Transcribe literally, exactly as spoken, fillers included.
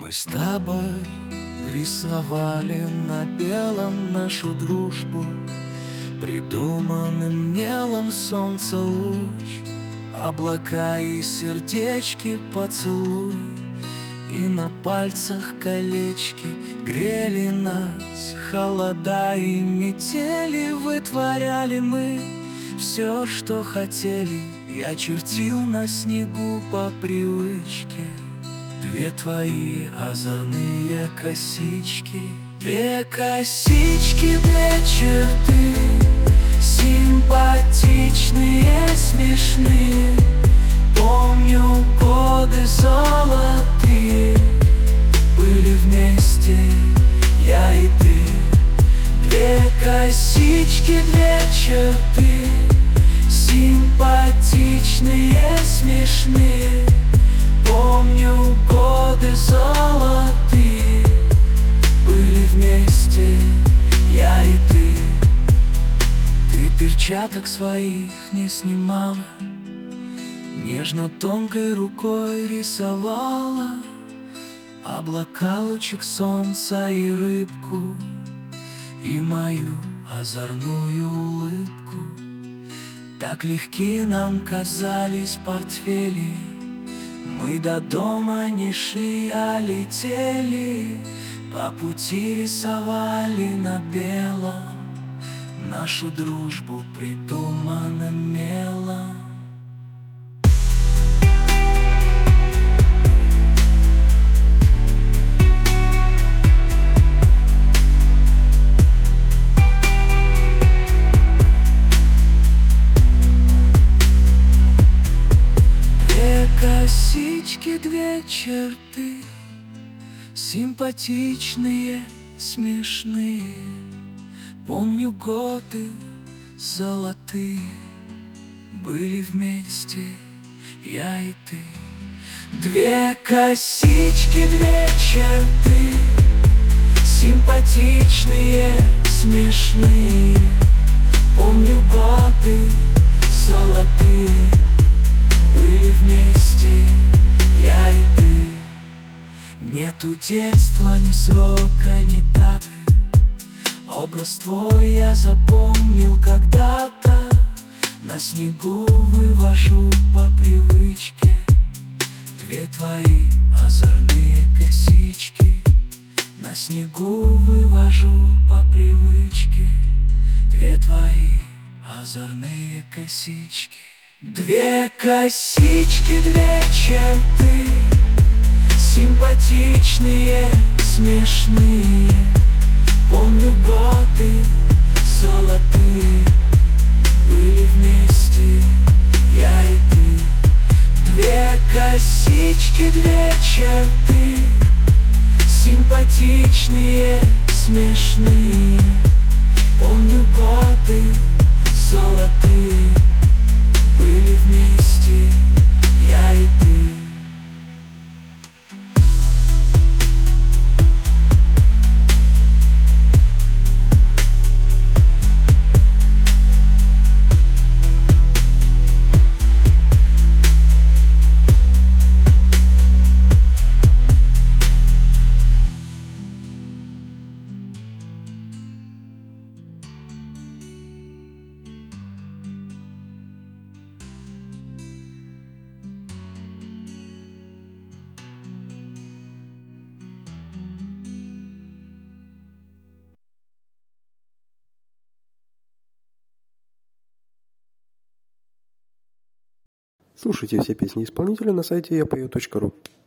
Мы с тобой рисовали на белом нашу дружбу, придуманным мелом солнца луч, облака и сердечки поцелуй, и на пальцах колечки грели нас. Холода и метели вытворяли мы все, что хотели. Я чертил на снегу по привычке две твои озорные косички. Две косички, две черты, симпатичные, смешные. Помню годы золотые, были вместе я и ты. Две косички, две черты, симпатичные, смешные. Помню годы золотые, были вместе я и ты. Ты перчаток своих не снимала, нежно тонкой рукой рисовала облака, лучик солнца и рыбку, и мою озорную улыбку. Так легки нам казались портфели, мы до дома не шли, а летели. По пути рисовали на белом нашу дружбу придуманным мелом. Косички, две черты, симпатичные, смешные. Помню годы золотые, были вместе я и ты. Две косички, две черты, симпатичные, смешные. Помню годы золотые, были вместе я и ты. Нету детства, ни срока, ни даты. Образ твой я запомнил когда-то. На снегу вывожу по привычке две твои озорные косички. На снегу вывожу по привычке две твои озорные косички. Две косички, две черты, симпатичные, смешные. Помню годы золотые, были вместе я и ты. Две косички, две черты, симпатичные, смешные. Помню годы золотые, были вместе я и ты. Слушайте все песни исполнителя на сайте я пою точка ру.